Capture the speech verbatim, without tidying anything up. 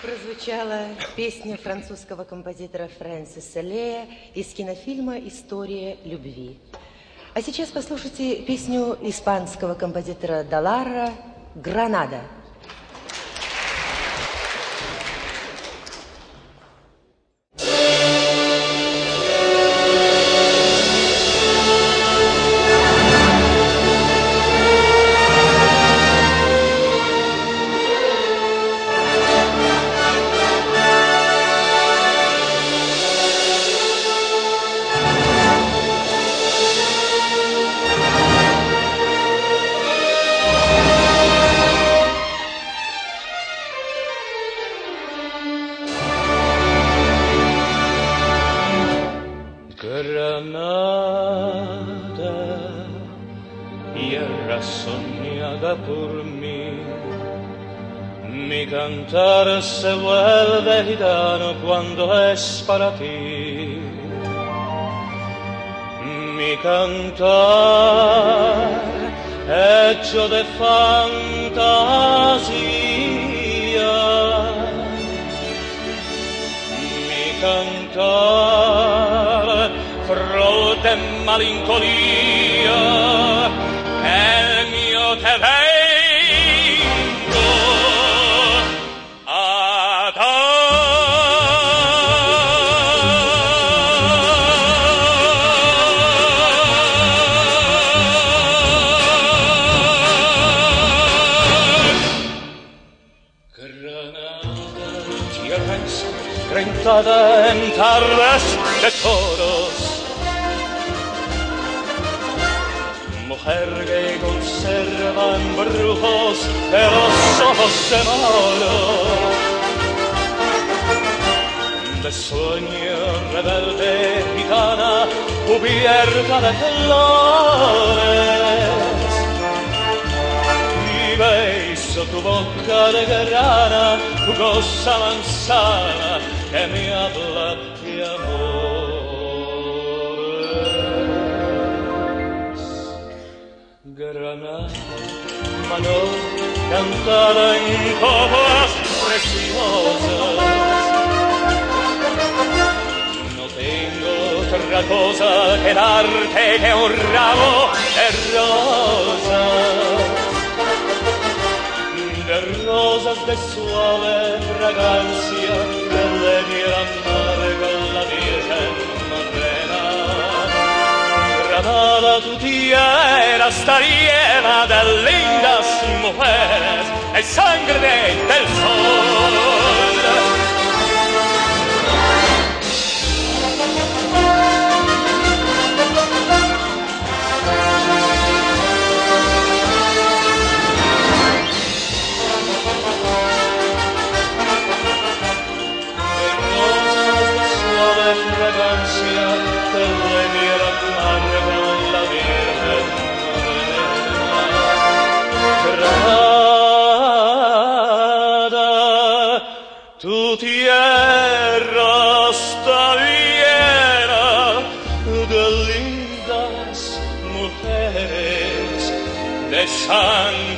прозвучала песня французского композитора Фрэнсиса Лея из кинофильма «История любви». А сейчас послушайте песню испанского композитора Даларра «Гранада». Granada, tierra soñada por mí, mi cantar se vuelve gitano cuando es para ti. Mi cantar hecho de fantasía, mi cantar flor de malinconia, el mío te vengo a dar. Granada, tierra ensangrentada en tardes de toros, mujer que conserva embrujos de los ojos de moro, de sueño rebelde gitana cubierta de flores, y beso tu boca de grana, jugosa manzana que me habla de amor. Granada, mano cantada en coplas preciosas, no tengo otra cosa que darte que un ramo de rosas, de rosas de suave fragancia, que le diera amarga la Virgen Morena. Granada, tu tierra está llena de lindas mujeres, de sangre del sol. De rosas de suave fragancia, que le diera amarga la Virgen Morena. Granada, tu tierra está llena de lindas mujeres, de sangre